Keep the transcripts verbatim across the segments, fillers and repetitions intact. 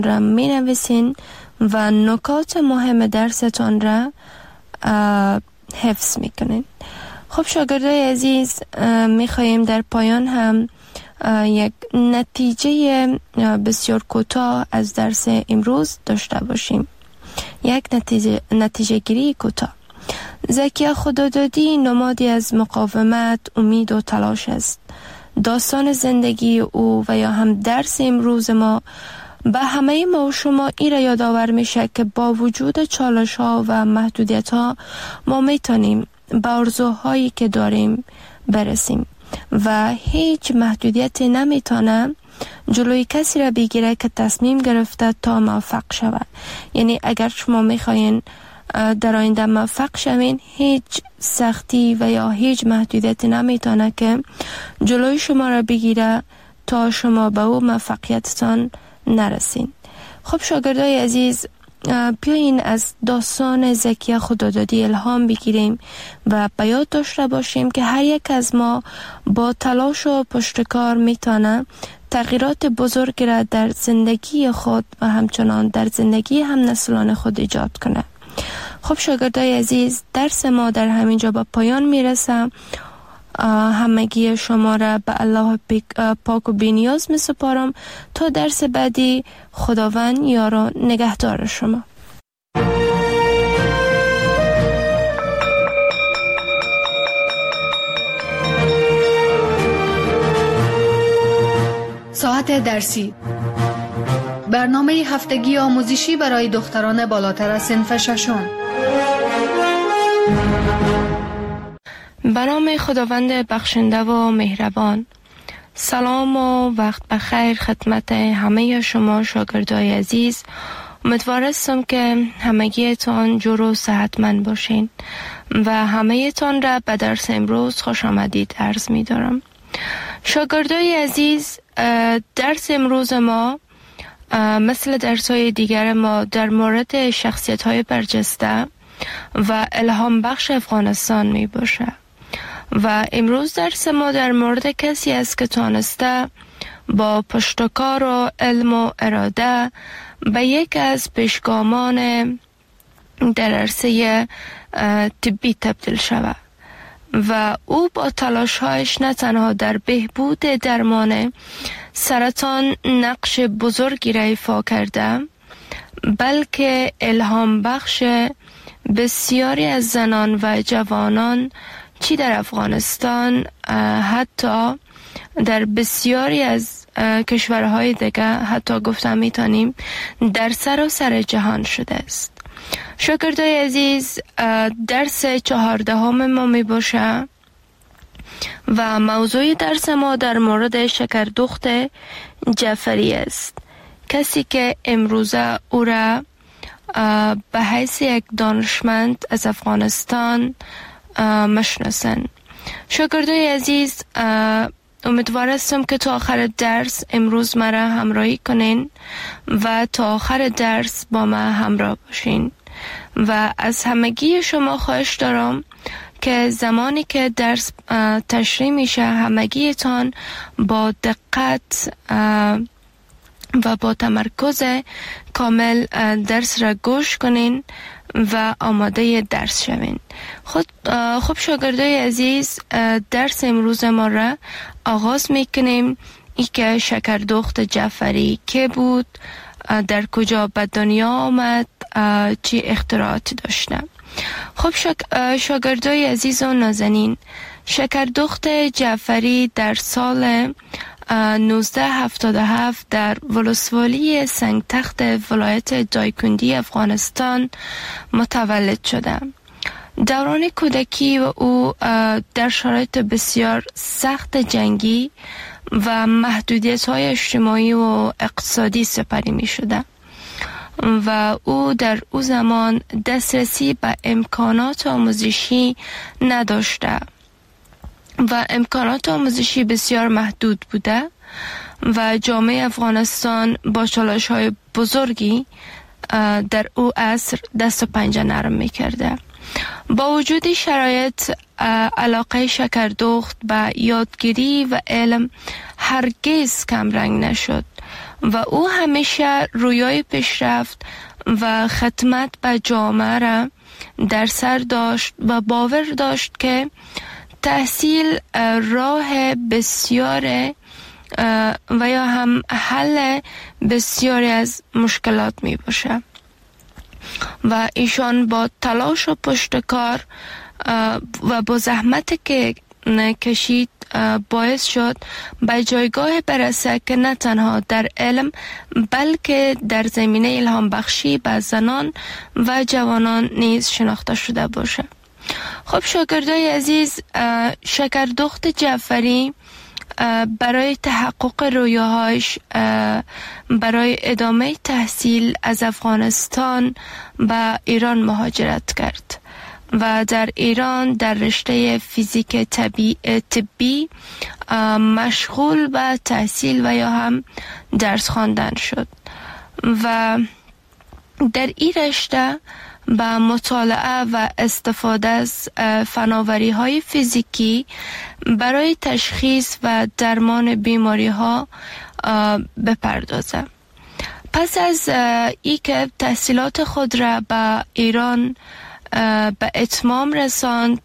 را می نویسین و نکات مهم درستان را حفظ می کنین. خب شاگردای عزیز، می خواهیم در پایان هم یک نتیجه بسیار کوتاه از درس امروز داشته باشیم. یک نتیجه, نتیجه گیری کوتاه. زکیه خدادادی نمادی از مقاومت، امید و تلاش است. داستان زندگی او و یا هم درس امروز ما به همه ما و شما این را یادآور میشه که با وجود چالش ها و محدودیت ها ما میتونیم به آرزوهایی که داریم برسیم و هیچ محدودیتی نمیتونه جلوی کسی را بگیره که تصمیم گرفته تا موفق شود. یعنی اگر شما میخواین در آینده موفق شوین، هیچ سختی و یا هیچ محدودیتی نمیتونه که جلوی شما را بگیره تا شما به او موفقیتتان نرسین. خب شاگردای عزیز، بیاین از داستان زکیه خدادادی الهام بگیریم و به یاد داشته باشیم که هر یک از ما با تلاش و پشتکار میتونه تغییرات بزرگی را در زندگی خود و همچنان در زندگی هم نسلان خود ایجاد کنه. خب شاگردای عزیز، درس ما در همینجا به پایان میرسه. همگی شما را به الله پاک و بی‌نیاز می سپارم تا درس بعدی. خداوند یار و نگهدار شما. ساعت درسی، برنامه هفتگی آموزشی برای دختران بالاتر از صنف ششم. به نام خداوند بخشنده و مهربان. سلام و وقت بخیر خدمت همه شما شاگردای عزیز. امیدوار هستم که همگیتان جور و صحتمند باشین و همه تان را به درس امروز خوش آمدید عرض می دارم. شاگردای عزیز، درس امروز ما مثل درس‌های دیگر ما در مورد شخصیت‌های برجسته و الهام بخش افغانستان می باشه و امروز درس ما در مورد کسی است که تانسته با پشتکار و علم و اراده به یک از پیشگامان در عرصه طبی تبدیل شود و او با تلاش‌هایش نه تنها در بهبود درمان سرطان نقش بزرگی را ایفا کرده، بلکه الهام بخش بسیاری از زنان و جوانان چی در افغانستان، حتی در بسیاری از کشورهای دیگه، حتی گفتم میتونیم در سراسر جهان شده است. شاگردای عزیز، درس چهاردهم ما می باشه و موضوع درس ما در مورد شکردخت جعفری است، کسی که امروزه او را به حیث یک دانشمند از افغانستان مشناسن. شاگردای عزیز، امیدوار هستم که تا آخر درس امروز مرا همراهی کنین و تا آخر درس با ما همراه باشین و از همگی شما خواهش دارم که زمانی که درس تشریح میشه همگیتان با دقت و با تمرکز کامل درس را گوش کنین و آماده درس شوین. خود خب شاگردای عزیز، درس امروز ما را آغاز میکنیم. ای که شکردخت جعفری که بود، در کجا به دنیا آمد، چی اختراعاتی داشته. خب شاگردای عزیز و نازنین، شکردخت جعفری در سال نوزده هفتاد و هفت در ولسوالی سنگتخت ولایت دایکندی افغانستان متولد شده. دوران کودکی و او در شرایط بسیار سخت جنگی و محدودیت‌های اجتماعی و اقتصادی سپری می شده و او در او زمان دسترسی به امکانات آموزشی نداشته و امکانات آموزشی بسیار محدود بوده و جامعه افغانستان با چالش‌های بزرگی در او عصر دست و پنجه نرم می‌کرده. با وجود شرایط، علاقه شکردخت به یادگیری و علم هرگز کم رنگ نشد و او همیشه رویای پیشرفت و خدمت به جامعه را در سر داشت و باور داشت که تحصیل راه بسیار و یا هم حل بسیاری از مشکلات می باشه و ایشان با تلاش و پشتکار و با زحمت که کشید باعث شد به جایگاه برسه که نه تنها در علم بلکه در زمینه الهام بخشی به زنان و جوانان نیز شناخته شده باشه. خب شاگردای عزیز، شکردخت جعفری برای تحقق رویاهایش برای ادامه تحصیل از افغانستان به ایران مهاجرت کرد و در ایران در رشته فیزیک طبی, طبی مشغول به تحصیل و یا هم درس خواندن شد و در این رشته با مطالعه و استفاده از فناوری های فیزیکی برای تشخیص و درمان بیماری ها بپردازه. پس از ای که تحصیلات خود را به ایران به اتمام رساند،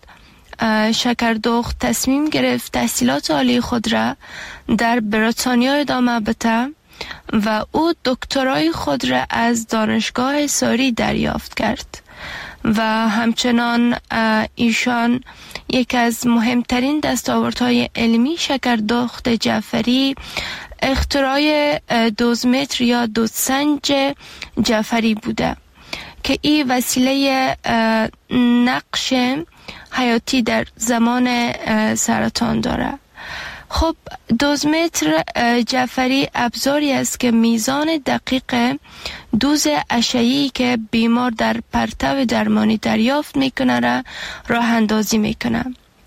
شکردخت تصمیم گرفت تحصیلات عالی خود را در بریتانیا ادامه بده و او دکترای خود را از دانشگاه ساری دریافت کرد و همچنان ایشان یک از مهمترین دستاوردهای علمی شکردخت جعفری اختراع دوزمتر یا دوزسنج جعفری بوده که این وسیله نقش حیاتی در زمان سرطان داره. خب دوزمتر جعفری ابزاری است که میزان دقیق دوز اشعه‌ای که بیمار در پرتو درمانی دریافت میکنه را راه اندازی میکنه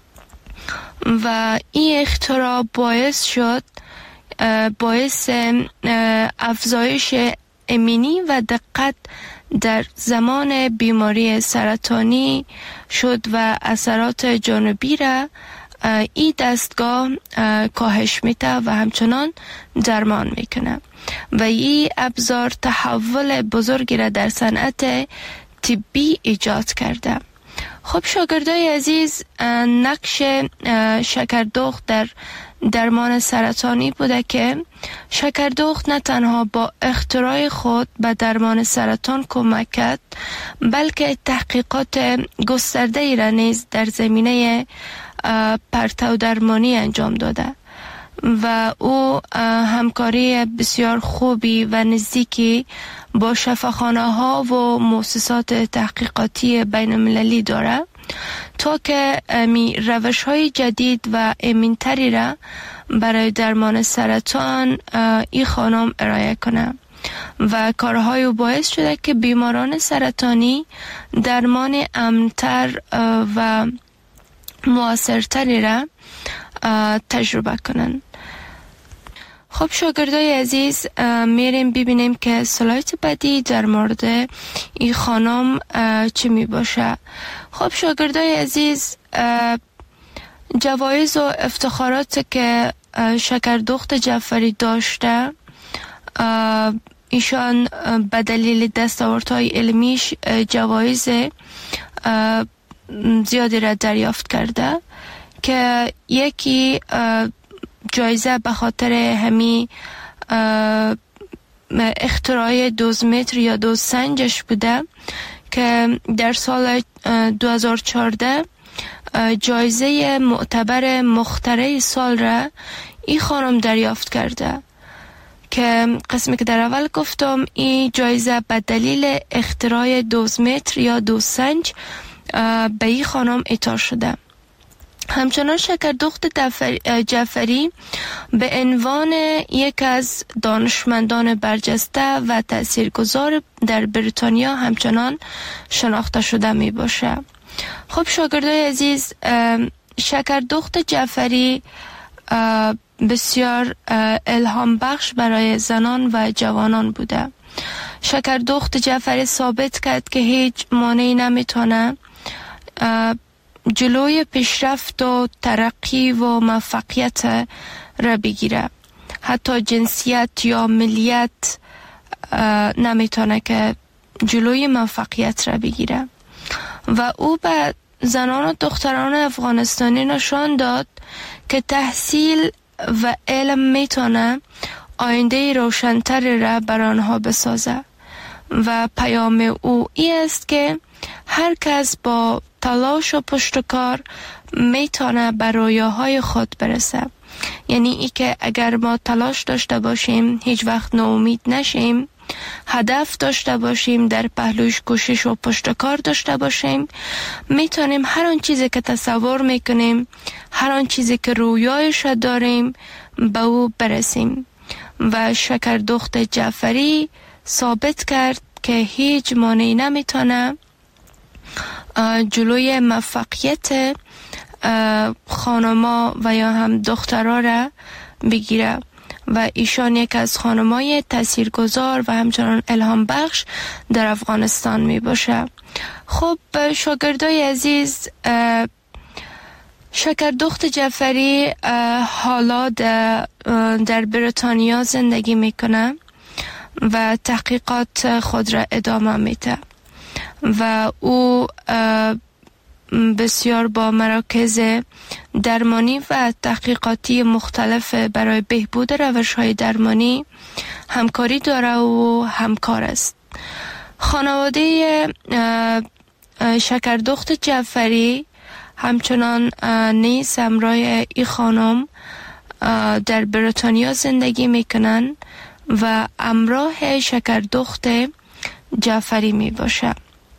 و این اختراع باعث شد باعث افزایش امنی و دقت در زمان بیماری سرطانی شد و اثرات جانبی را این دستگاه کاهش میده و همچنان درمان میکنه و این ابزار تحول بزرگی را در صنعت طبی ایجاد کرده. خب شاگردای عزیز، نقش شکردخت در درمان سرطانی بوده که شکردخت نه تنها با اختراع خود به درمان سرطان کمک کرد بلکه تحقیقات گسترده ای را نیز در زمینه پرتو درمانی انجام داده و او همکاری بسیار خوبی و نزدیکی با شفاخانه ها و مؤسسات تحقیقاتی بین المللی داره تا که می روش های جدید و امن‌تری را برای درمان سرطان این خانم ارائه کنه و کارهای او باعث شده که بیماران سرطانی درمان امن‌تر و مؤثرتری را تجربه کنن. خب شاگردای عزیز، میریم ببینیم که سلاید بعدی در مورد این خانم چی می باشه. خب شاگردای عزیز، جوایز و افتخارات که شکردخت جعفری داشته، ایشان به دلیل دستاوردهای علمیش جوایز زیادی را دریافت کرده که یکی جایزه به خاطر همی اختراع دوزمتر یا دوزسنجش بوده که در سال دو هزار و چهارده جایزه معتبر مخترع سال را این خانم دریافت کرده که قسمی که در اول گفتم این جایزه به دلیل اختراع دوزمتر یا دوزسنج به این خانم اعطا شده. همچنان شکردخت جعفری به عنوان یک از دانشمندان برجسته و تاثیرگذار در بریتانیا همچنان شناخته شده می باشه. خب شاگردای عزیز، شکردخت جعفری بسیار الهام بخش برای زنان و جوانان بوده. شکردخت جعفری ثابت کرد که هیچ مانعی نمیتونه جلوی پیشرفت و ترقی و موفقیت را بگیره حتی جنسیت یا ملیت نمیتونه که جلوی موفقیت را بگیره. و او به زنان و دختران افغانستانی نشان داد که تحصیل و علم میتونه آینده روشن‌تر را بر آنها بسازه و پیام او ای است که هر کس با تلاش و پشتکار میتونه به رویاهای خود برسه. یعنی ای که اگر ما تلاش داشته باشیم، هیچ وقت ناامید نشیم، هدف داشته باشیم، در پهلوش کوشش و پشتکار داشته باشیم، میتونیم هر آن چیزی که تصور میکنیم، هر آن چیزی که رویایش داریم به او برسیم. و شکردخت جعفری ثابت کرد که هیچ مانعی نمیتونه جلوی موفقیت خانما و یا هم دخترها را بگیره و ایشان یک از خانمای تاثیرگذار و همچنان الهام بخش در افغانستان می باشه. خب شاگردای عزیز، شکردخت جعفری حالا در بریتانیا زندگی میکنه و تحقیقات خود را ادامه میده و او بسیار با مراکز درمانی و تحقیقاتی مختلف برای بهبود روش‌های درمانی همکاری داره و همکار است. خانواده شکردخت جعفری همچنان نیز همراه ای خانم در بریتانیا زندگی میکنن و همراه شکردخت جعفری می باشه.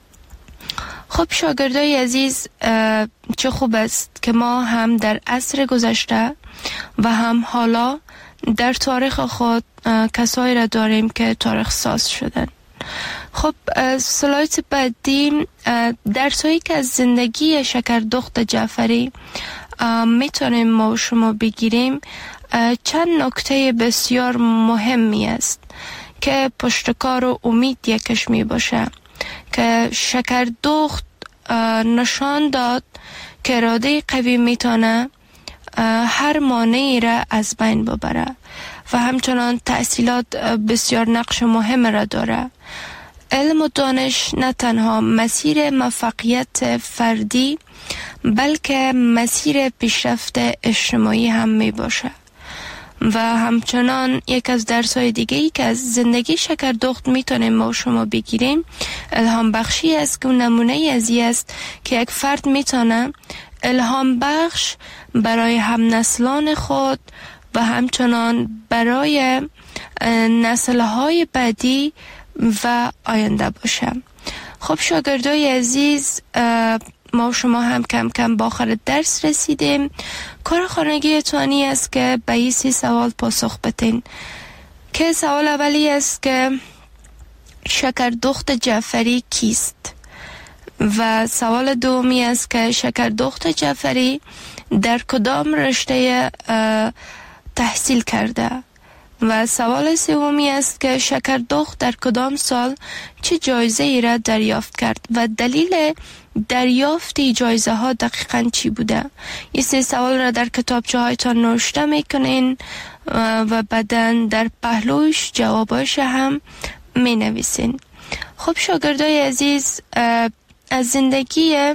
خب شاگردای عزیز، چه خوب است که ما هم در عصر گذشته و هم حالا در تاریخ خود کسایی را داریم که تاریخ ساز شدن. خب سلایت بعدی درسایی که از زندگی شکردخت جعفری میتونیم ما و شما بگیریم چند نکته بسیار مهمی است که پشتکار و امید یکش می باشه که شکردخت نشان داد که اراده قوی میتونه هر مانعی را از بین ببره و همچنان تحصیلات بسیار نقش مهم را داره. علم و دانش نه تنها مسیر موفقیت فردی بلکه مسیر پیشرفت اجتماعی هم می باشه. و همچنان یک از درس‌های دیگه‌ای که از زندگی شکردخت میتونیم ما شما بگیریم الهام بخشی است که نمونه ازی است که یک فرد میتونه الهام بخش برای هم نسلان خود و همچنان برای نسل‌های بعدی و آینده باشه. خب شاگردای عزیز، ما شما هم کم کم با آخر درس رسیدیم. کار خانگی توانی است که به این سی سوال پاسخ بدین که سوال اولی است که شکردخت جعفری کیست؟ و سوال دومی است که شکردخت جعفری در کدام رشته تحصیل کرده؟ و سوال سومی است که شکردخت در کدام سال چه جایزه ای را دریافت کرد و دلیل دریافت جایزه ها دقیقاً چی بوده؟ این سه سوال را در کتابچه هایتان نوشته میکنین و بعداً در پهلوش جواباش هم می نویسین. خب شاگردای عزیز، از زندگی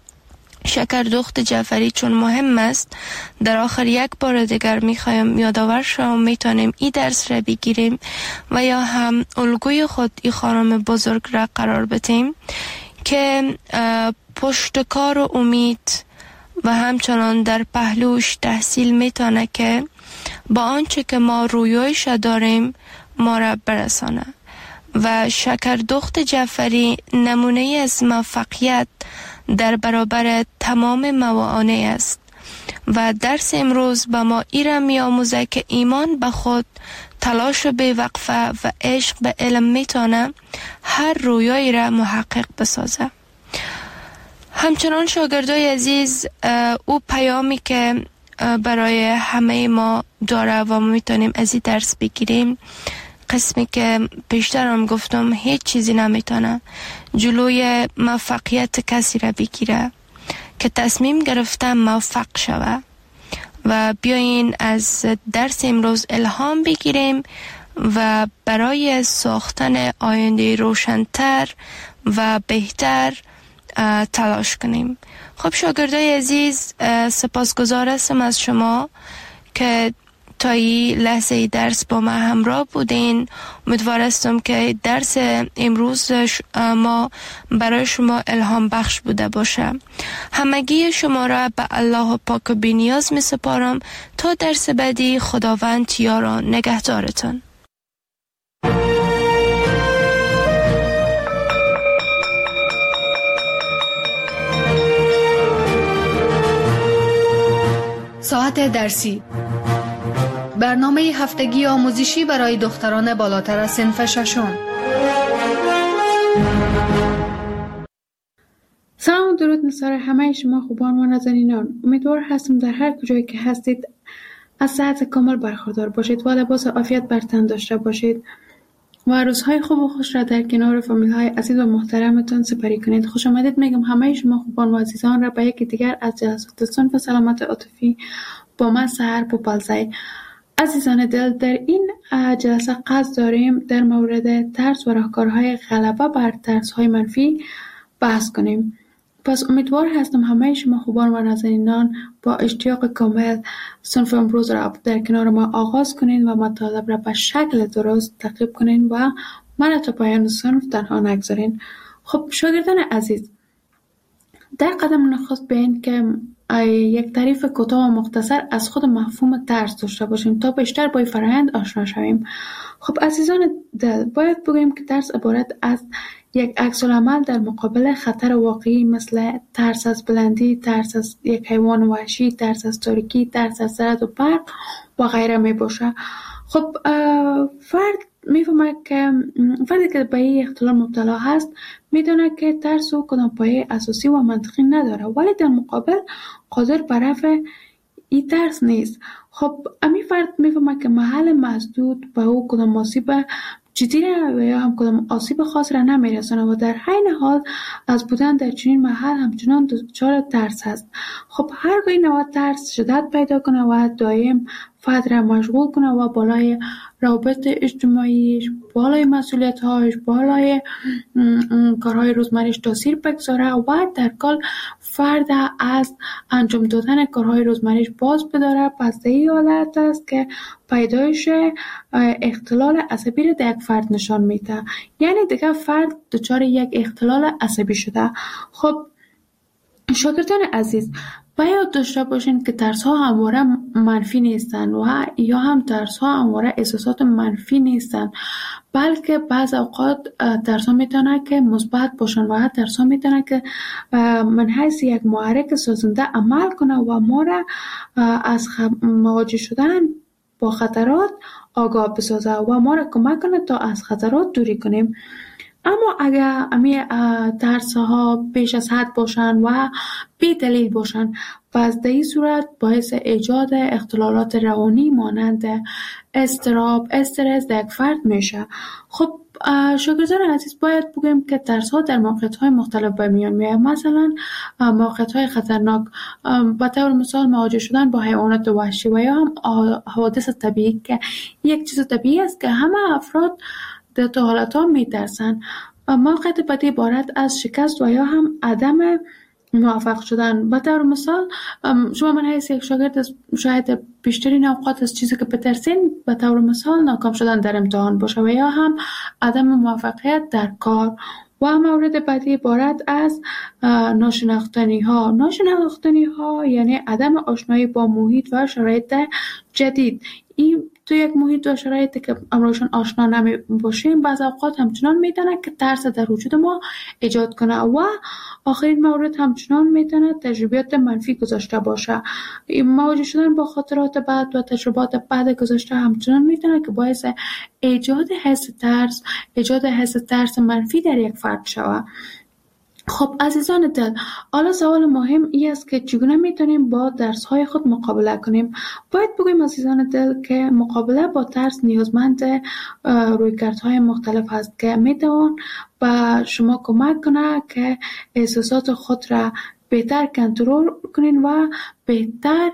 شکردخت جعفری چون مهم است در آخر یک بار دیگر میخوایم یادآور شوم میتونیم این درس را بگیریم و یا هم الگوی خود این خانم بزرگ را قرار بدیم که پشتکار و امید و همچنان در پهلوش تحصیل میتونه که با آنچه که ما رویایش داریم ما را برسانه. و شکردخت جعفری نمونه از موفقیت در برابر تمام موانع است و درس امروز به ما ایره می آموزه که ایمان به خود، تلاش به وقفه و عشق به علم میتونه هر رویایی را محقق بسازه. همچنان شاگردای عزیز، او پیامی که برای همه ما داره و ما میتونیم از این درس بگیریم، قسمی که پیشتر هم گفتم هیچ چیزی نمیتونه جلوی موفقیت کسی را بگیره که تصمیم گرفته موفق شوه و بیاین از درس امروز الهام بگیریم و برای ساختن آینده روشن‌تر و بهتر تلاش کنیم. خب شاگردای عزیز، سپاسگزار هستم از شما که تا این لحظه درس با ما همراه بودین. امیدوار هستم که درس امروز ما برای شما الهام بخش بوده باشه. همگی شما را به الله پاک و بی‌نیاز می سپارم تا درس بعدی. خداوند یار و نگهدارتان. ساعت درسی، برنامه هفتگی آموزشی برای دختران بالاتر از صنف ششم. سلام و درود نصار همه شما خوبان و نازنینان. امیدوار هستم در هر کجایی که هستید از صحت کامل برخوردار باشید و لباس عافیت بر تن داشته باشید و روزهای خوب و خوش را در کنار فامیل های عزیز و محترمتان سپری کنید. خوش آمدید میگم همه شما خوبان و عزیزان را به یکی دیگر از جلسات صنف سلامت عاطفی با من سحر پوپالزی. عزیزان دل، در این جلسه قصد داریم در مورد ترس و راهکارهای غلبه بر ترس‌های منفی بحث کنیم. پس امیدوار هستم همه شما خوبان و نازنینان با اشتیاق کامل صنف امروز را در کنار ما آغاز کنین و مطالب را به شکل درست تعقیب کنین و من تا پایان صنف تنها نگذارین. خب شاگردان عزیز، در قدم نخست بین که یک تعریف کوتاه و مختصر از خود مفهوم ترس داشته باشیم تا بیشتر با فرآیند آشنا شویم. خب عزیزان دل، باید بگوییم که ترس عبارت از یک عکس‌العمل در مقابل خطر واقعی مثل ترس از بلندی، ترس از یک حیوان وحشی، ترس از تاریکی، ترس از رعد و برق و غیره می باشه. خب فرد میفهمه که فردی که به این اختلال مبتلا هست میدونه که ترس او کدام پایه اساسی و منطقی نداره، ولی در مقابل قادر بر رفع این ترس نیست. خب امی فرد میفهمه که محل مسدود به او کدام آسیب جدی و یا هم کدام آسیب خاص را نمیرسونه و در حین حال از بودن در چنین محل همچنان دچار ترس هست. خب هرگاه این نوع ترس شدت پیدا کنه و دائم فرد را مشغول کنه و بالای روابط اجتماعیش، بالای مسئولیت‌هاش، بالای کارهای روزمره‌اش تاثیر بگذاره و در کل فرد از انجام دادن کارهای روزمره‌اش باز بداره، پس این حالت است که پیدایش اختلال عصبی را در یک فرد نشان میده. یعنی دیگه فرد دچار یک اختلال عصبی شده. خب شاگردان عزیز، باید داشته باشین که ترس ها همواره منفی نیستن و یا هم ترس ها همواره احساسات منفی نیستن، بلکه بعض اوقات ترس ها میتونه که مثبت باشن و ترس ها میتونه که من حیث یک محرک سازنده عمل کنه و ما را از مواجه شدن با خطرات آگاه بسازه و ما را کمک کنه تا از خطرات دوری کنیم. اما اگر امی ترس ها بیش از حد باشن و بی دلیل باشن، پس در این صورت باعث ایجاد اختلالات روانی مانند اضطراب، استرس در یک فرد میشه. خب شاگردان عزیز، باید بگویم که ترس ها در موقعیت های مختلف به میان میاد. مثلا موقعیت های خطرناک، به طور مثال مواجه شدن با حیوانات وحشی و یا هم حوادث طبیعی که یک چیز طبیعی است که همه افراد در تو حالت ها می ترسن. موقعیت بعدی عبارت از شکست و یا هم عدم موفق شدن. به طور مثال شما من حیث یک شاگرد شاید بیشترین اوقات از چیزی که بترسین به طور مثال ناکام شدن در امتحان باشه و یا هم عدم موفقیت در کار. و مورد بعدی عبارت از ناشناختنی ها. ناشناختنی ها یعنی عدم آشنایی با محیط و شرایط جدید. این تو یک محیط و شرایطی که امروزشان آشنا نمی باشیم بعض اوقات همچنان میتونه که ترس در وجود ما ایجاد کنه. و آخرین مورد همچنان میتونه تجربیات منفی گذاشته باشه. مواجه شدن با خاطرات بد و تجربات بد گذاشته همچنان میتونه که باعث ایجاد حس ترس ایجاد حس ترس منفی در یک فرد شود. خب عزیزان دل، حالا سوال مهم این است که چگونه میتونیم با ترس‌های خود مقابله کنیم؟ باید بگویم عزیزان دل که مقابله با ترس نیازمند رویکردهای مختلف است که میتوان به شما کمک کنه که احساسات خود را بهتر کنترل کنین و بهتر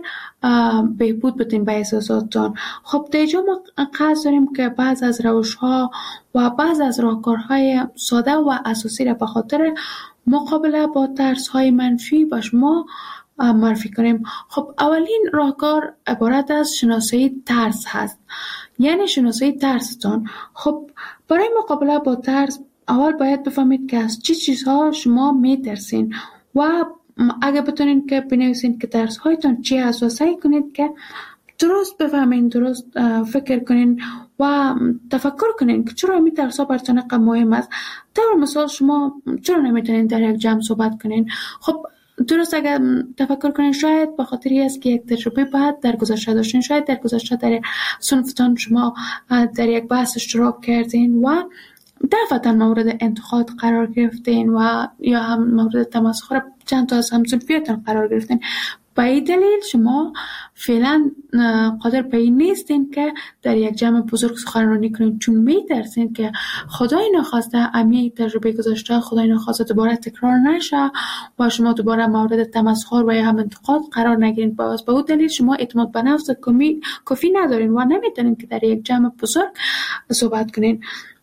بهبود بدین به احساساتتان. خب دیجا ما قصد داریم که بعض از روش ها و بعض از راهکارهای ساده و اساسی را به خاطر مقابله با ترس های منفی با شما معرفی کنیم. خب اولین راهکار عبارت از شناسایی ترس هست، یعنی شناسایی ترستان. خب برای مقابله با ترس اول باید بفهمید که از چی چیزها شما میترسین و اگه بتونین که بنویسین که ترس هایتان چی هست و سعی کنید که درست بفهمین، درست فکر کنین و تفکر کنین که چرا می ترس ها براتون اینقدر مهم است. در مثال شما چرا نمیتونین در یک جمع صحبت کنین؟ خب درست اگر تفکر کنین شاید به خاطری است که یک تجربه بعد در گذشته داشتین، شاید در گذشته در صنفتان شما در یک بحث اشتراک کردین و دفعتا مورد انتقاد قرار گرفتین و یا هم مورد تمسخر چند تا از همصنفیاتون قرار گرفتین. به این دلیل شما فعلا قادر به این نیستین که در یک جمع بزرگ سخنرانی کنین، چون میترسین که خدای نخواسته امی تجربه گذشته خدای نخواسته دوباره تکرار نشه و شما دوباره مورد تمسخر و یا هم انتقاد قرار نگیرین. باز به اون دلیل شما اعتماد به نفس کافی ندارین و نمیتونین که در یک جمع بزرگ صحبت کنین.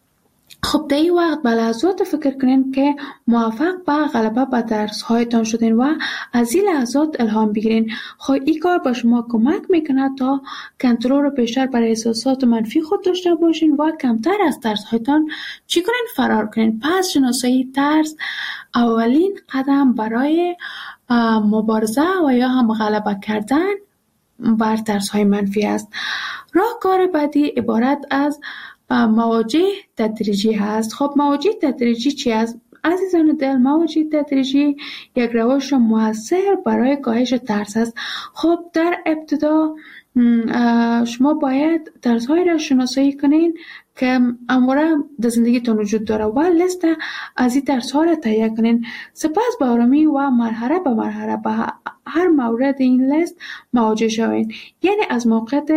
خب در این وقت به لحظات فکر کنین که موفق به غلبه به درس هایتان شدین و از این لحظات الهام بگیرین. خب این کار با شما کمک میکنه تا کنترل رو بیشتر بر احساسات منفی خود داشته باشین و کمتر از ترس هایتان چی کنین؟ فرار کنین. پس شناسایی ترس اولین قدم برای مبارزه و یا هم غلبه کردن بر ترس های منفی است. راهکار بعدی عبارت از مواجه تدریجی هست. خب مواجه تدریجی چی است؟ عزیزان دل، مواجه تدریجی یک روش مؤثر برای کاهش ترس است. خب در ابتدا شما باید ترس های را شناسایی کنین که اموره در زندگیتون وجود داره و لیست از این ترس ها را تهیه کنین. سپس به آرامی و مرحله به مرحله به هر مورد این لیست مواجه شوین. یعنی از موقعیت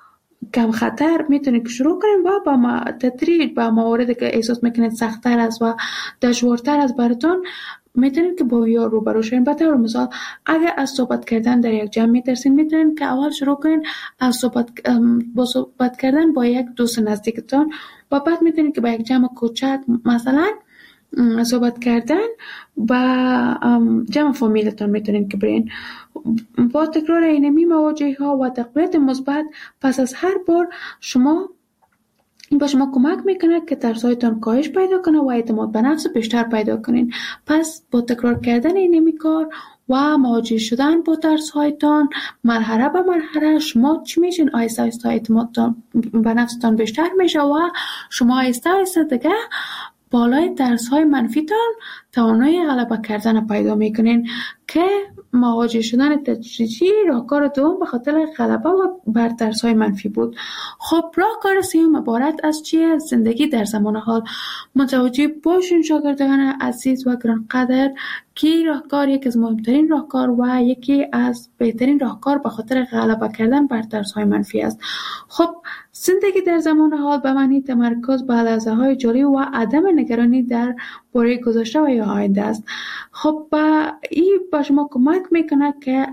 کم خطر میتونید شروع کنید و با تدریج با مواردی که احساس میکنید سخت‌تر است و دشوارتر است براتون میتونید که با یا روبرو شوین. به طور مثال اگر از صحبت کردن در یک جمع میترسین، میتونید که اول شروع کنید از صحبت با صحبت کردن با یک دوست نزدیکتان و بعد میتونید که با یک جمع کوچک مثلا صحبت کردن با جمع فامیلتون میتونید که برین. با تکرار اینمی مواجهه ها و تقویت مثبت پس از هر بار شما این با شما کمک میکنه که ترسایتان کاهش پیدا کنه و اعتماد به نفس بیشتر پیدا کنین. پس با تکرار کردن اینمی کار و مواجه شدن با ترسایتان مرحله به مرحله شما چی میشین؟ آیسته آیسته اعتمادتان به نفستان بیشتر میشه و شما آیسته آیسته دیگه بالای ترس های منفیتان توانایی غلبه کردن پیدا میکنین که مواجه شدن تدریجی راهکار دوم به خاطر غلبه و بر ترس های منفی بود. خب راهکار سوم عبارت از چیه؟ زندگی در زمان حال. متوجه باشین شاگردان عزیز و گرانقدر که راهکار یکی از مهمترین راهکار و یکی از بهترین راهکار به خاطر غلبه کردن بر ترس های منفی است. خب زندگی در زمان حال به معنی تمرکز بر لحظه های جاری و عدم نگرانی در باره گذشته و یا آینده است. خب با این با شما کمک میکنه که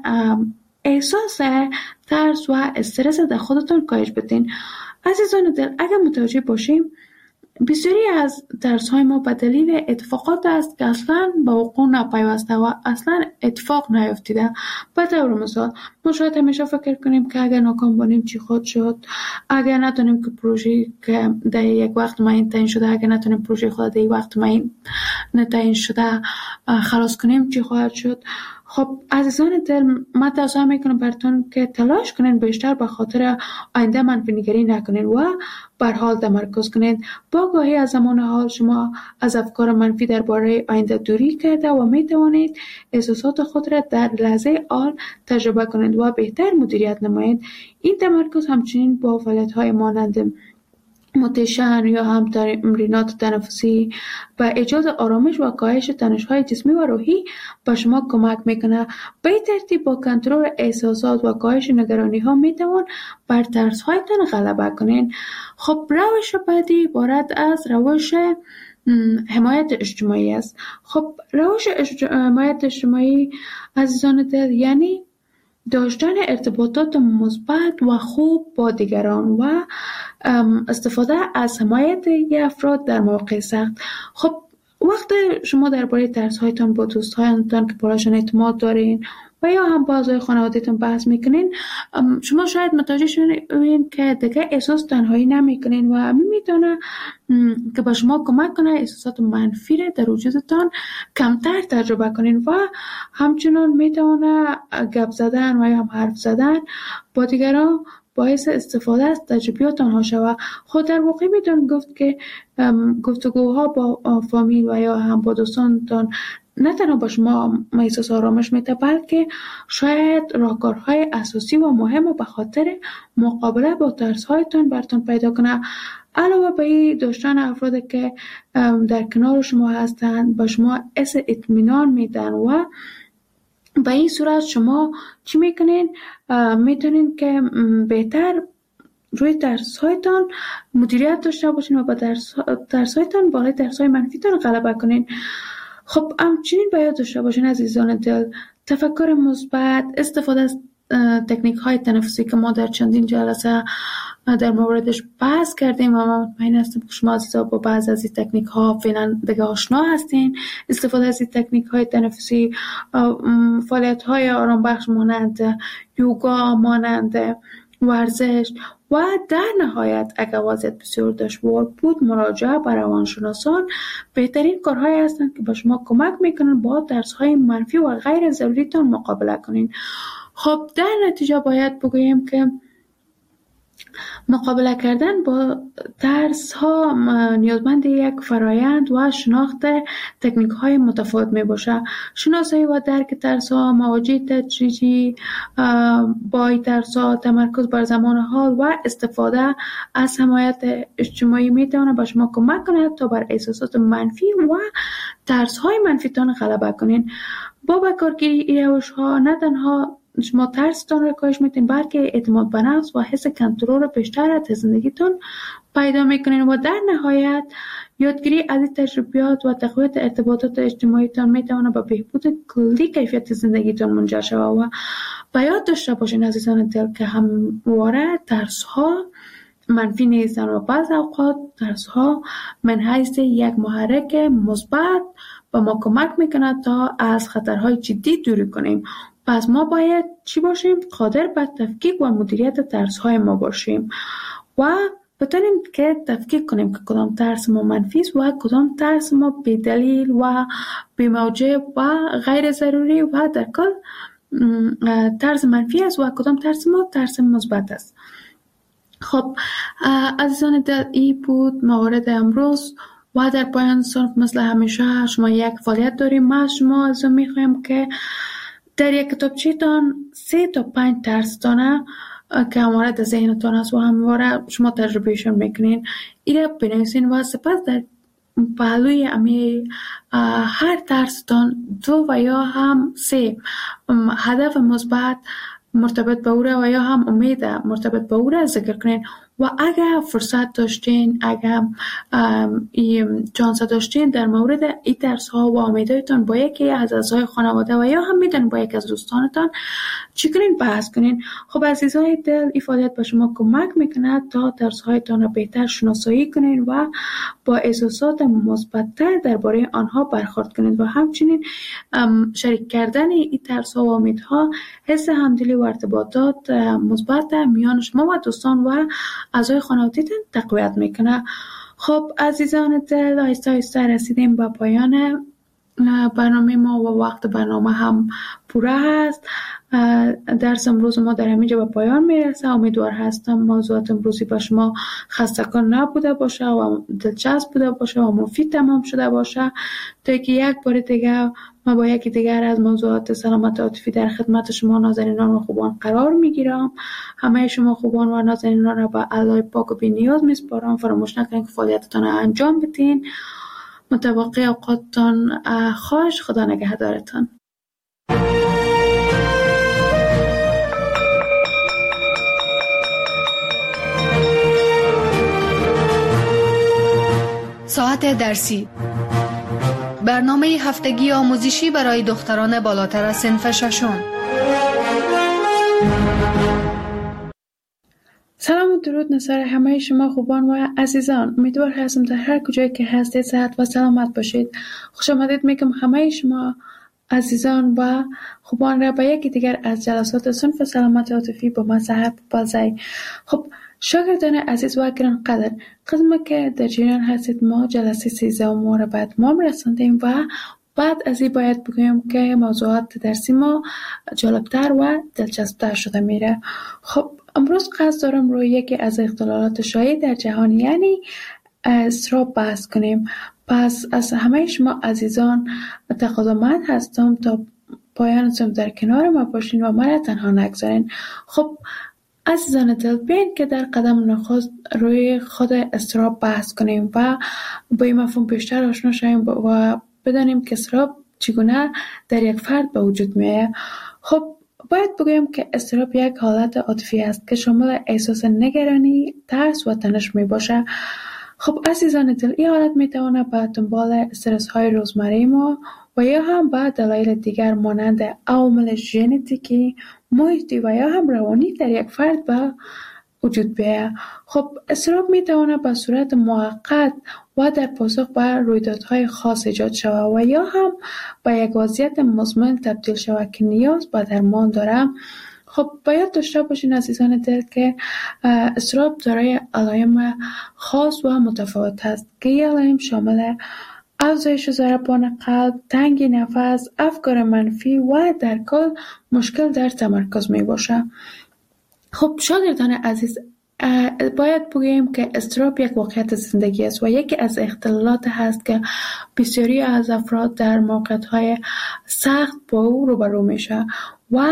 احساس ترس و استرس در خودتون کاهش بدین. عزیزان دل، اگر متوجه باشیم بسیاری از ترس های ما به دلیل اتفاقات است که اصلا به وقوع نپیوسته و اصلا اتفاق نیفتیده. به طور مثال ما شاید همیشه فکر کنیم که اگر ناکام باشیم چی خود شد، اگر نتونیم که پروژه که در یک وقت معین تعیین شده، اگر نتونیم پروژه خود در یک وقت معین تعیین شده خلاص کنیم چی خواهد شد. خب عزیزان دل، من توصیه میکنم براتون که تلاش کنین بیشتر به خاطر آینده منفی نگری نکنین و بر حال تمرکز کنین. با گاهی از زمان حال شما از افکار منفی درباره آینده دوری کرده و می توانید احساسات خود را در لحظه حال تجربه کنید و بهتر مدیریت نمایید. این تمرکز همچنین با فعالیت‌های مانند مدیتیشن یا هم تمرینات تنفسی و ایجاد آرامش و کاهش تنش‌های جسمی و روحی به شما کمک میکنه. به این ترتیب با کنترل احساسات و کاهش نگرانی‌ها میتوان بر ترس‌هایتان غلبه کنین. خب روش بعدی عبارت از روش حمایت اجتماعی است. خب روش اجت... حمایت اجتماعی عزیزان دل یعنی داشتن ارتباطات مثبت و خوب با دیگران و استفاده از حمایت افراد در مواقع سخت. خب وقت شما درباره ترس‌هایتان با دوست‌هایتان که برایشان اعتماد دارین و یا هم با اعضای خانواده‌تان بحث میکنین، شما شاید متوجه شوین که دیگه احساس تنهایی نمیکنین و همین میتونه که با شما کمک کنه احساسات منفی را در وجودتان کمتر تجربه کنین و همچنان میتونه گپ زدن و یا هم حرف زدن با دیگران باعث استفاده از تجربیات آنها شود. خود در واقع میتون گفت که گفتگوها با فامیل و یا هم با دوستانتان نه تنها با شما احساس آرامش میده، بلکه شاید راهکارهای اساسی و مهم به خاطر مقابله با ترس‌هایتان براتون پیدا کنه. علاوه بر این داشتن افرادی که در کنار شما هستند با شما حس اطمینان میدن و به این صورت شما چی میکنین؟ میتونین که بهتر روی ترس‌هایتان مدیریت داشته باشین و با ترس‌هایتان بالای ترس‌های منفیتان غلبه کنین. خب همچنین باید داشته باشین عزیزان دل تفکر مثبت، استفاده از تکنیک های تنفسی که ما در چندین جلسه در موردش بحث کردیم و من مطمئن هستم که شما عزیزا با بعض از این تکنیک ها فعلا دیگه آشنا هستین. استفاده از این تکنیک های تنفسی، فعالیت های آرام بخش مانند یوگا، مانند ورزش و در نهایت اگر وضعیت بسیار دشوار بود مراجعه به روانشناسان بهترین کارهایی هستند که به شما کمک میکنن با ترس‌های منفی و غیر ضروریتان مقابله کنین. خب در نتیجه باید بگوییم که مقابله کردن با ترس ها نیازمند یک فرایند و شناخت تکنیک های متفاوت می باشه. شناسایی و درک ترس ها، مواجهه تدریجی با ترس ها، تمرکز بر زمان حال و استفاده از حمایت اجتماعی می تواند به شما کمک کند تا بر احساسات منفی و ترس های منفی تان غلبه کنین. با به کارگیری این روش ها نه تنها شما ترستان را کاهش میتین بلکه اعتماد به نفس و حس کنترل بیشتر از زندگیتون پیدا میکنین و در نهایت یادگیری از این تجربیات و تقویت ارتباطات اجتماعیتان میتونه به بهبود کلی کیفیت زندگیتون منجر شود. و به یاد داشته باشین عزیزان دل که همواره ترس ها منفی نیستن و بعض اوقات ترس ها من حیث یک محرک مثبت به ما کمک میکنه تا از خطرهای جدی دوری کنیم. پس ما باید چی باشیم؟ قادر به تفکیک و مدیریت ترس‌های ما باشیم و بتونیم که تفکیک کنیم که کدام ترس ما منفی است و کدام ترس ما بی‌دلیل و بی‌موجب و غیر ضروری و در کل ترس منفی است و کدام ترس ما ترس مثبت است. خب عزیزان دل این بود موارد امروز و در پایان صرف مثل همیشه شما یک فعالیت داریم. ما از شما از میخوایم که در یک کتابچه‌تان سه تا پنج ترس دانه که همواره در ذهنتان است و همواره شما تجربهشون میکنین ایره بنویسین و سپس در پهلوی امی هر ترستان دو و یا هم سه هدف مثبت مرتبط به او را و یا هم امید مرتبط به او را ذکر کنین و اگر فرصت داشتین، اگر این چانس داشتین در مورد این ترس ها و امیدهایتان با یکی از اعضای خانواده و یا هم میدن با یک از دوستانتان چی کنین بحث کنین. خب عزیزای دل این فعالیت به شما کمک میکنه تا ترس هایتان را بهتر شناسایی کنین و با احساسات مثبت‌تر درباره آنها برخورد کنین و همچنین شریک کردن این ترس ها و امیدها حس همدلی و ارتباطات مثبت میان شما و دوستان و اعضای خانواده‌تان تقویت میکنه. خب عزیزان دل آهسته آهسته رسیدیم به پایان برنامه ما و وقت برنامه هم پوره هست. درس امروز ما در همینجا به پایان میرسه. امیدوار هستم موضوعات امروزی با شما خسته‌کن نبوده باشه و دلچسب بوده باشه و مفید تمام شده باشه تا که یک بار دیگه ما با یکی دیگر از موضوعات سلامت عاطفی در خدمت شما نازنینان و خوبان قرار میگیرم. همه شما خوبان و نازنینان را به الله پاک و بی نیاز میسپارم. فراموش نکنید که فعالیتتان را انجام بدین. متوقع اوقاتتان خوش. خدا نگهدارتان. ساعت درسی، برنامه هفتگی آموزشی برای دختران بالاتر از صنف ششم. سلام و درود نثار همه شما خوبان و عزیزان. امیدوار هستم در هر کجایی که هستید صحت و سلامت باشید. خوش آمدید میگم همه شما عزیزان و خوبان را به یکی دیگر از جلسات صنف سلامت عاطفی با مصحف بازی. خب شاگردان عزیز و گرانقدر، قسمی که در جریان هستید ما جلسه سیزده ما را به اتمام رساندیم و بعد از این باید بگویم که موضوعات درسی ما جالبتر و دلچسبتر شده میره. خب امروز قصد دارم روی یکی از اختلالات شایع در جهان یعنی اضطراب بحث کنیم. پس از همه شما عزیزان تقاضامند هستم تا پایان صنف در کنار ما باشین و ما تنها نگذارین. خب عزیزان دل، بیاین که در قدم نخست روی خود اضطراب بحث کنیم و با این مفهوم بیشتر آشنا شویم و بدانیم که اضطراب چگونه در یک فرد به وجود میاد. خب باید بگویم که اضطراب یک حالت عاطفی است که شامل احساس نگرانی، ترس و تنش می باشه. خب عزیزان دل، این حالت می تواند به دنبال استرس های روزمره ما و یا هم به دلایل دیگر مانند عوامل ژنتیکی، محیطی و یا هم روانی در یک فرد به وجود بیاید. خب اضطراب می تواند به صورت موقت و در پاسخ به رویدادهای خاص ایجاد شود و یا هم به یک وضعیت مزمن تبدیل شود که نیاز به درمان دارد. خب باید داشته باشین عزیزان دل که اضطراب دارای علائم خاص و متفاوت است که این علائم شامل افزایش ضربان قلب، تنگی نفس، افکار منفی و در کل مشکل در تمرکز می باشه. خب شاگردان عزیز، باید بگوییم که اضطراب یک واقعیت زندگی است و یکی از اختلالات هست که بسیاری از افراد در موقعیت‌های سخت با او روبرو میشه و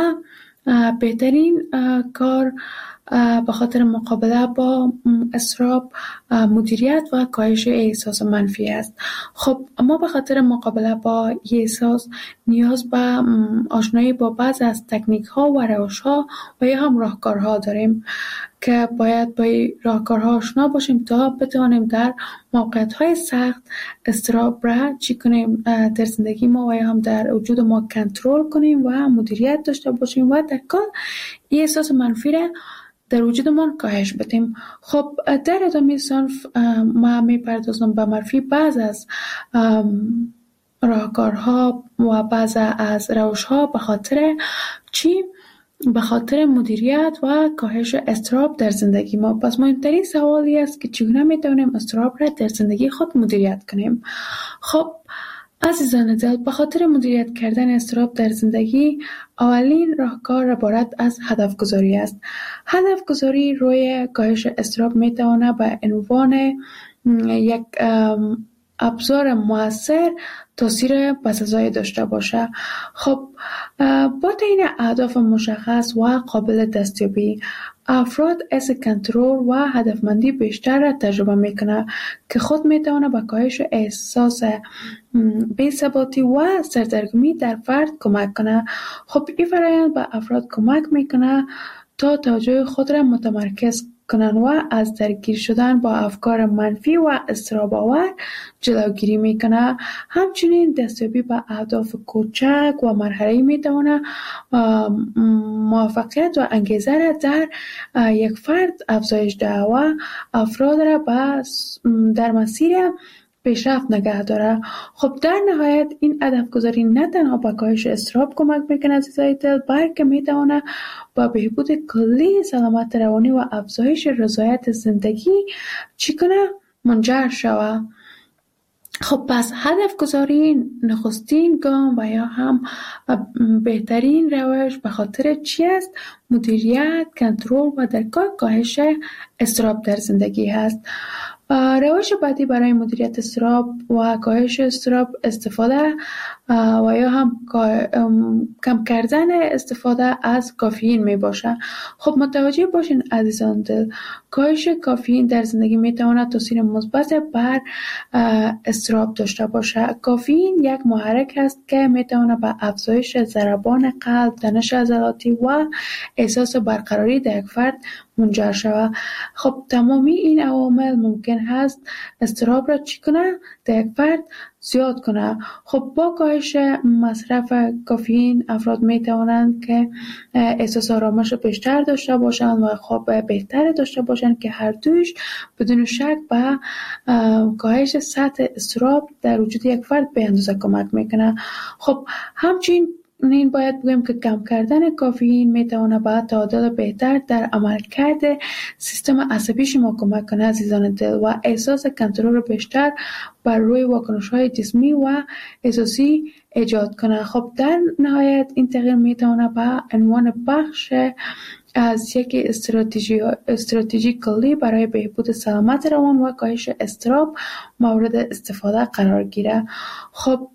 بهترین کار به خاطر مقابله با اضطراب مدیریت و کاهش احساس منفی است. خب ما به خاطر مقابله با این احساس نیاز به آشنایی با بعض از تکنیک ها و روش ها و یا هم راهکارها داریم که باید با راهکارها آشنا باشیم تا بتوانیم در موقعیت های سخت اضطراب را چی کنیم در زندگی ما و یا هم در وجود ما کنترل کنیم و مدیریت داشته باشیم و در کل این احساس منفی را در وجودمان کاهش بدیم. خب در ادامه صنف ما میپردازم به معرفی بعض از راهکارها و بعض از روش‌ها به خاطر چی؟ به خاطر مدیریت و کاهش اضطراب در زندگی ما. پس مهمترین سوالی است که چگونه میتونیم اضطراب را در زندگی خود مدیریت کنیم. خب عزیزان دل، به خاطر مدیریت کردن اضطراب در زندگی اولین راهکار عبارت از هدف گذاری است. هدف گذاری روی کاهش اضطراب میتواند به عنوان یک ابزار مؤثر تاثیر پس‌ازایی داشته باشه. خب با تعیین اهداف مشخص و قابل دستیابی افراد حس کنترل و هدفمندی بیشتر را تجربه میکنه که خود میتونه به کاهش احساس بی‌ثباتی و سردرگمی در فرد کمک کنه. خب این فرآیند به افراد کمک میکنه تا توجه خود را متمرکز کنند و از درگیر شدن با افکار منفی و اضطراب آور جلوگیری میکنه. همچنین دستیابی به اهداف کوچک و مرحله‌ای میتونه موفقیت و انگیزه را در یک فرد افزایش دهد و افراد را در مسیر پیشرفت نگه داره. خب در نهایت این هدف گذاری نه تنها به کاهش اضطراب کمک میکنه عزیزای دل، بلکه میتونه با بهبود کلی سلامت روانی و افزایش رضایت زندگی چی کنه؟ منجر شود. خب پس هدف گذاری نخستین گام و یا هم بهترین روش به خاطر چی است؟ مدیریت، کنترل و در کل کاهش اضطراب در زندگی هست. روش بعدی برای مدیریت اضطراب و کاهش اضطراب استفاده و یا هم کم کردن استفاده از کافئین می باشه. خب متوجه باشین عزیزان دل، کاهش کافئین در زندگی می تواند تاثیر مثبت بر اضطراب داشته باشه. کافئین یک محرک است که می تواند به افزایش ضربان قلب، تنش عضلاتی و احساس برقراری در یک فرد منجر شود. خب تمامی این عوامل ممکن هست اضطراب را چی کنه؟ در یک فرد زیاد کنه. خب با کاهش مصرف کافئین افراد می توانند که احساس آرامش بیشتر داشته باشند و خواب بهتر داشته باشند که هر دوش بدون شک به کاهش سطح اضطراب در وجود یک فرد به اندازه کمک میکنه. خب همچنین این باید بگیم که کم کردن کافئین میتونه به تعادل بهتر در عملکرد سیستم عصبی شما کمک کنه عزیزان دل و احساس کنترل بیشتر بر روی واکنش‌های جسمی و احساسی ایجاد کنه. خب در نهایت این تغییر میتونه به عنوان بخش از یک استراتژی استراتژی کلی برای بهبود سلامت روان و کاهش اضطراب مورد استفاده قرار گیره. خب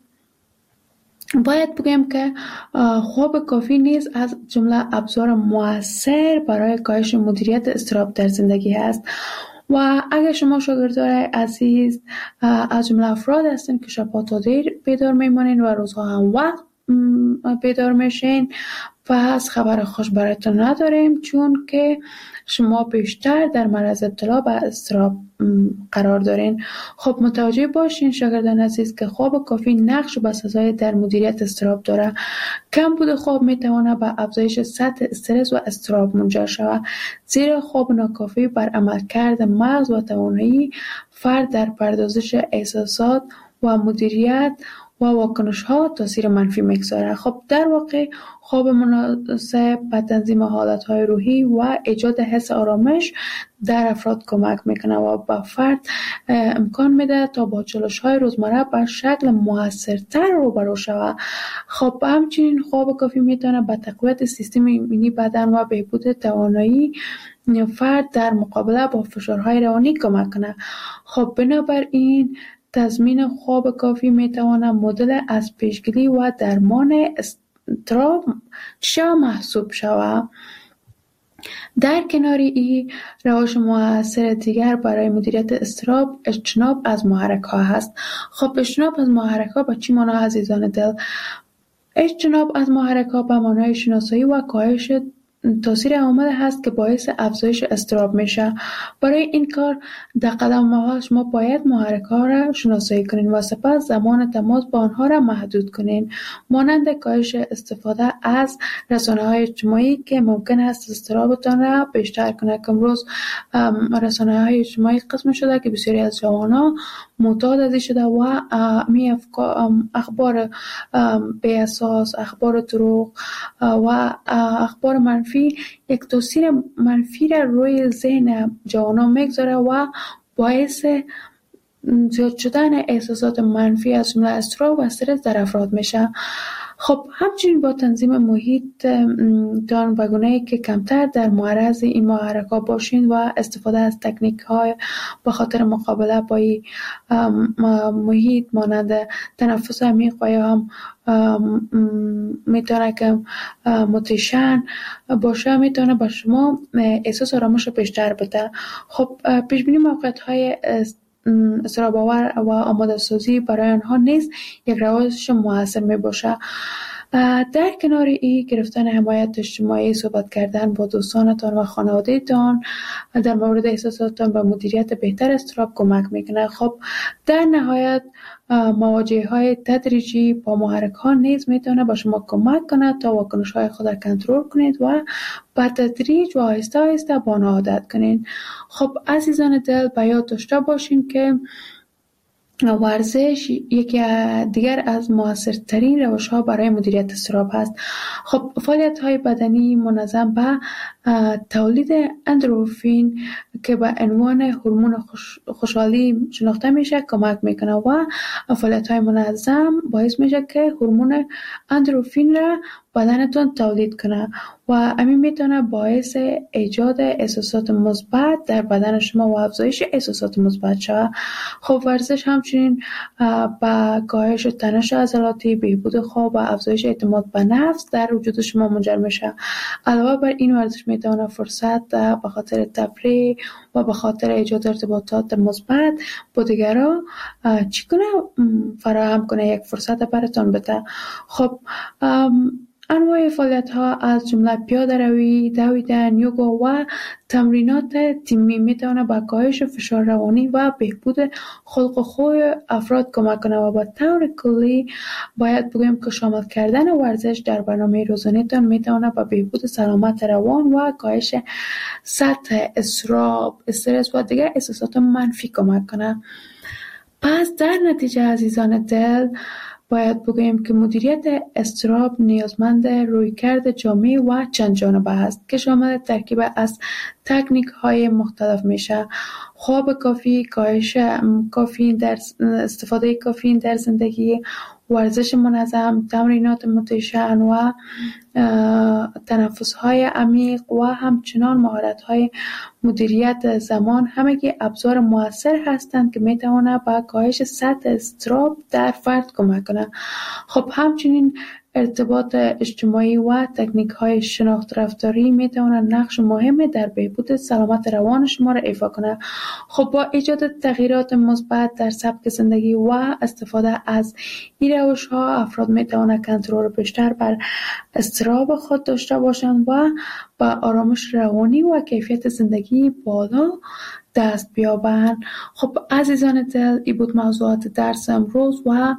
باید بگم که خواب کافی نیز از جمله ابزار مؤثر برای کاهش مدیریت اضطراب در زندگی است و اگر شما شاگردان عزیز از جمله افراد هستین که شب‌ها تا دیر بیدار میمانین و روزها هم وقت بیدار میشین، پس خبر خوش براتون نداریم، چون که شما بیشتر در معرض ابتلا به اضطراب قرار دارین. خب متوجه باشین شاگردان عزیز که خواب کافی نقش بسزایی در مدیریت اضطراب داره. کم بود خواب میتونه به افزایش سطح استرس و اضطراب منجر شود، زیرا خواب ناکافی بر عملکرد مغز و توانایی فرد در پردازش احساسات و مدیریت و واکنش ها تاثیر منفی میگذاره. خب در واقع خواب مناسب به تنظیم حالت های روحی و ایجاد حس آرامش در افراد کمک میکنه و به فرد امکان میده تا با چالش های روزمره به شکل موثرتر روبرو شود. خب همچنین خواب کافی میتونه به تقویت سیستم ایمنی بدن و بهبود توانایی فرد در مقابله با فشارهای روانی کمک کنه. خب بنابراین تضمین خواب کافی میتواند مدل از پیشگیری و درمان اضطراب چه محسوب شود. در کنار این روش مؤثر دیگر برای مدیریت اضطراب اجتناب از محرک ها هست. خب اجتناب از محرک ها به چی معنی عزیزان دل؟ اجتناب از محرک ها به معنای شناسایی و کاهش تاثیر عوامل هست که باعث افزایش اضطراب میشه. برای این کار در قدم اول شما باید محرک ها را شناسایی کنین و سپس زمان تماس با آنها را محدود کنین، مانند کاهش استفاده از رسانه های اجتماعی که ممکن است اضطرابتان را بیشتر کنه. که امروز رسانه های اجتماعی قسم شده که بسیاری از جوانان معتاد از شده و می اخبار بی اساس، اخبار دروغ و اخبار منفی یک تاثیر منفی را روی ذهن جوانان میگذاره و باعث زیاد شدن احساسات منفی از جمله اضطراب و استرس در افراد میشه. خب همچنین با تنظیم محیط تان به گونه‌ای که کمتر در معرض این محرک‌ها باشین و استفاده از تکنیک‌های به خاطر مقابله با این محیط مانند تنفس عمیق و یا هم میتونه که موتیشن باشه، میتونه به شما احساس آرامش بیشتر بده. خب پیش بینی موقعیت‌های اضطراب آور و آماده سازی برای آنها نیز یک روش موثر می باشه. در کنار این گرفتن حمایت اجتماعی، صحبت کردن با دوستانتان و خانواده‌تان در مورد احساساتتان و مدیریت بهتر اضطراب کمک میکنه. خب در نهایت مواجهه های تدریجی با محرک ها نیز میتونه با شما کمک کنه تا واکنش های خود را کنترل کنید و با تدریج و آهسته آهسته با آنها عادت کنید. خب عزیزان دل به یاد داشته باشین که ورزش یکی دیگر از موثرترین روش‌ها برای مدیریت اضطراب است. خب فعالیت‌های بدنی منظم به تولید اندروفین که به عنوان هورمون خوش، خوشحالی شناخته میشه کمک میکنه و فعالیت‌های منظم باعث میشه که هورمون اندروفین را بدنتون تولید کنه و همین میتونه باعث ایجاد احساسات مثبت در بدن شما و افزایش احساسات مثبت شود. خب ورزش همچنین با کاهش تنش عضلاتی، بهبود خواب و افزایش اعتماد به نفس در وجود شما منجر میشه. علاوه بر این ورزش میتونه فرصت به خاطر تفریح و به خاطر ایجاد ارتباطات مثبت با دیگران چی کنه فراهم کنه، یک فرصت براتون بده. خب انواع فعالیت ها از جمله پیاده روی، دویدن، یوگا و تمرینات تیمی می تواند به کاهش فشار روانی و بهبود خلق و خوی افراد کمک کنه و به طور کلی باید بگویم که شامل کردن ورزش در برنامه روزانه تان می تواند به بهبود سلامت روان و کاهش سطح اضطراب، استرس و دیگر احساسات منفی کمک کنه. پس در نتیجه عزیزان دل باید بگوییم که مدیریت اضطراب نیازمند رویکرد جامع و چند جانبه است که شامل ترکیب از تکنیک های مختلف میشه: خواب کافی، کاهش کافئین در استفاده کافئین در زندگی، ورزش منظم، تمرینات متشن و تنفس های عمیق و همچنان مهارت های مدیریت زمان، همگی ابزار مؤثر هستند که می توانند به کاهش سطح اضطراب در فرد کمک کنند. خب همچنین ارتباط اجتماعی و تکنیک های شناخت رفتاری می توانند نقش مهمی در بهبود سلامت روان شما را ایفا کنند. خب با ایجاد تغییرات مثبت در سبک زندگی و استفاده از این روش ها افراد می توانند کنترل بیشتر بر اضطراب خود داشته باشند و با آرامش روانی و کیفیت زندگی بالا دست بیابند. خب عزیزان دل، این بود موضوعات درس امروز و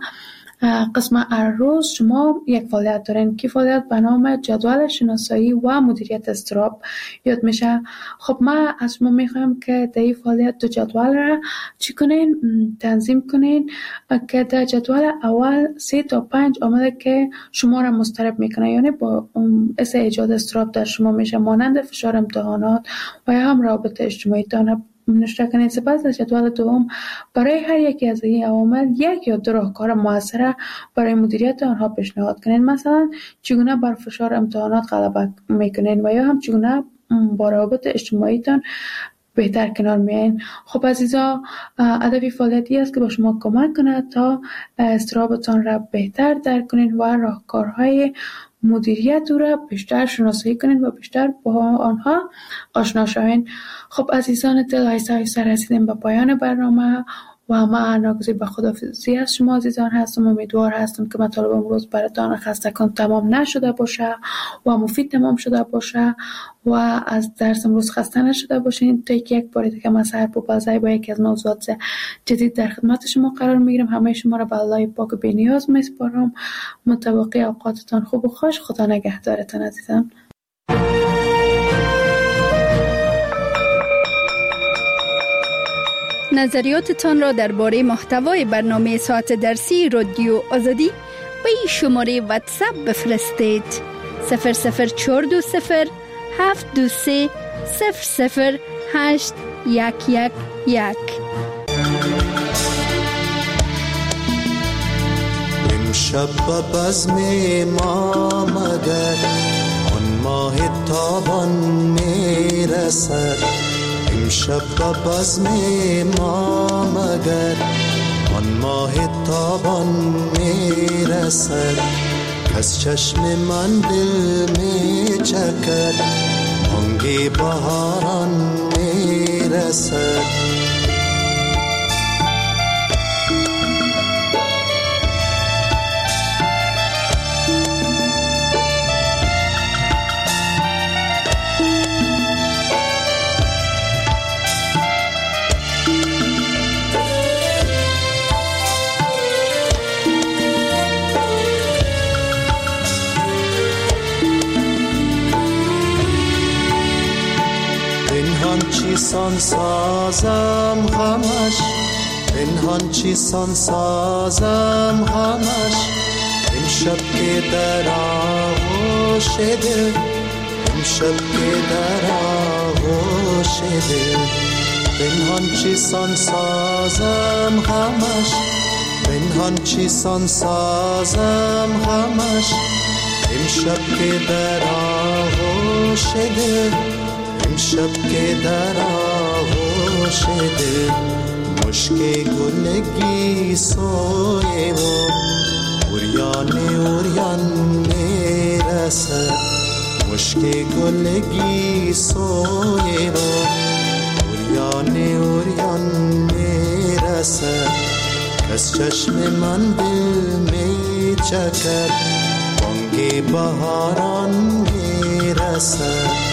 قسم هر روز شما یک فعالیت دارین که فعالیت به نام جدول شناسایی و مدیریت اضطراب یاد میشه. خب ما از شما میخوایم که در این فعالیت دو جدول را چی کنین؟ تنظیم کنین که در جدول اول سه تا پنج عامل که شما را مضطرب میکنه، یعنی با باعث ایجاد اضطراب در شما میشه، مانند فشار امتحانات و یا هم روابط اجتماعی تان نشته کنید. سپس در جدول دوم برای هر یکی از این عوامل یک یا دو راهکار موثر برای مدیریت آنها پیشنهاد کنید. مثلا چگونه بر فشار امتحانات غلبه میکنین و یا هم چگونه با روابط اجتماعی تان بهتر کنار میایین. خب عزیزا، هدف فعالیتی است که با شما کمک کنه تا اضطرابتان را بهتر درک کنین و راهکارهای مدیریت او را بیشتر شناسایی کنین و بیشتر با آنها آشنا شوین. خب عزیزان دل، آیسته آیسته رسیدیم به پایان برنامه و ما ناگزیر به خداحافظی از شما عزیزان هستم. امیدوار هستم که مطالب امروز براتان خسته کن تمام نشده باشه و مفید تمام شده باشه و از درس امروز خسته نشده باشین. تا یک بار دیگه ما سحر پوپلزای با یکی از موضوعات جدید در خدمت شما قرار میگیرم. همه شما را به الله پاک بی‌نیاز میسپارم. متوقع اوقاتتان خوب و خوش. خدا نگهدارتان عزیزان. نظریاتتان را درباره محتوای برنامه ساعت درسی رادیو آزادی به این شماره واتساپ بفرستید: صفر صفر چهار دو صفر هفت دو سه صفر صفر هشت یک یک یک. امشب به بزم ما مگر آن ماه تابان میرسد، امشب به بزم ما مگر آن ماه تابان میرسد، از چشم من دل میچکد بانگ بهاران میرسد. چیسان سازم همش، پنهان چیسان سازم همش، امشب که در آغوش دل، امشب که در آغوش دل، پنهان چیسان سازم همش، پنهان چیسان سازم همش، امشب که در آغوش دل، امشب که در آغوش دل، مشک گلگی سوی و اوریان اوریان میرسد، مشک گلگی سوی و اوریان اوریان میرسد، از چشم من دل میچکد بانگ رنگ بهاران میرسد.